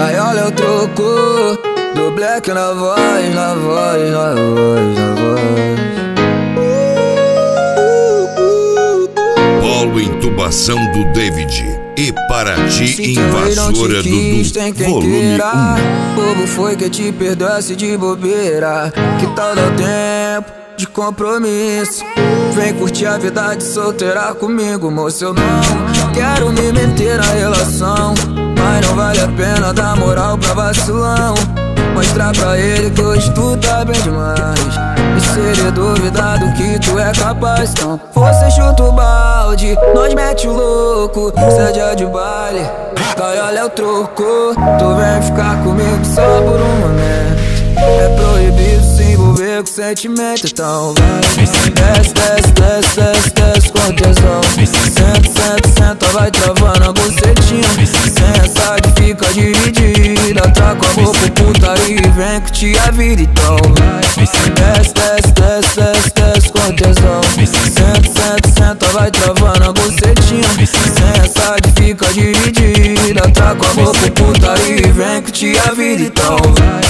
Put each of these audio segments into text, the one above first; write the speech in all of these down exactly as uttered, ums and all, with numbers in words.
Gaiola é o troco do Black na voz, na voz, na voz, na voz. Polo Intubação do David e Paraty Invasora do Dudu, volume um. Bobo foi que te perdoasse de bobeira. Que tal dar tempo de compromisso? Vem curtir a vida de solteira comigo, moço. Eu não quero me meter na relação, mas não vale a pena dar moral pra vacilão. Mostrar pra ele que hoje tu tá bem demais, e se ele duvidar do que tu é capaz, então você chuta o balde, nós mete o louco. Cê é dia de baile, gaiola é o troco. Tu vem ficar comigo só por um momento. É proibido se envolver com sentimento, então vai. Desce, desce, desce, desce, desce com tesão. Senta, senta, senta, vai travando a bucetinha. Sensa que fica dividida, traca a boca, putaria e vem que te a vida, então vai. Desce, desce, desce, desce, desce com tesão. Senta, senta, senta, vai travando a bucetinha. Sensa que fica dividida, traca a boca, putaria e vem que te a vida, então vai.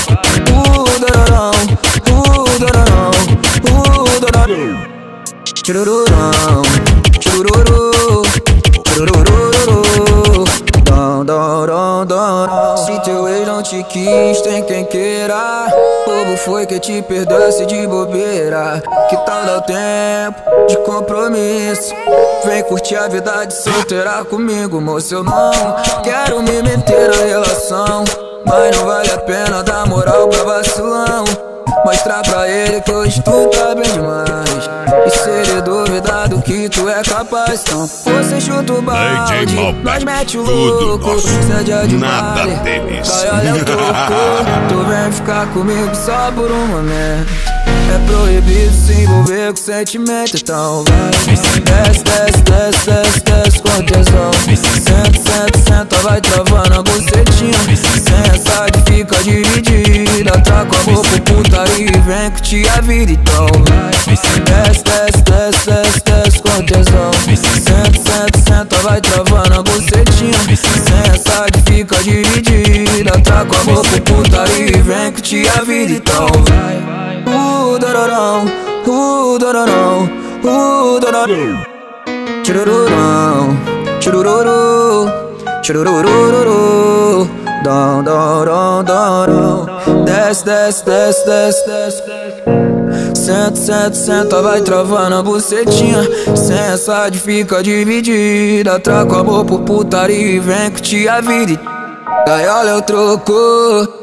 Churururão, chururu, churururu, dom, dom, dom, dom. Se teu ex não te quis, tem quem queira. Bobo foi que te perdoasse de bobeira. Que tal dar tempo de compromisso? Vem curtir a vida de solteira comigo, moço. Eu não quero me meter na relação, mas não vale a pena dar moral pra vacilão. Mostrar pra ele que hoje tu tá bem demais, e se ele duvidar do que tu é capaz, então você chuta o balde, nós mete o louco. Cê é dia de baile, gaiola é o troco. Tu vem ficar comigo só por um momento. É proibido se envolver com sentimento, então vai. Desce, desce, desce, desce, desce com tesão. Senta, senta, senta, vai travando a bucetinha. Sensa que fica dividida, traca a boca, putaria e vem que te a vida, então vai. Desce, desce, desce, desce, desce com tesão. Senta, senta, senta, vai travando a bucetinha. Sensa que fica dividida, traca a boca, putaria e vem que te a vida, então vai. Uh, dororão, uh, dororão, uh, dororão. Churururão, churururu, chururururu, dom, dom, dom, dom. Desce, desce, desce, desce, desce. Senta, senta, senta, vai travando a bucetinha. Sensa de fica dividida, traca amor por putaria e vem que te a vida. Gaiola é o troco.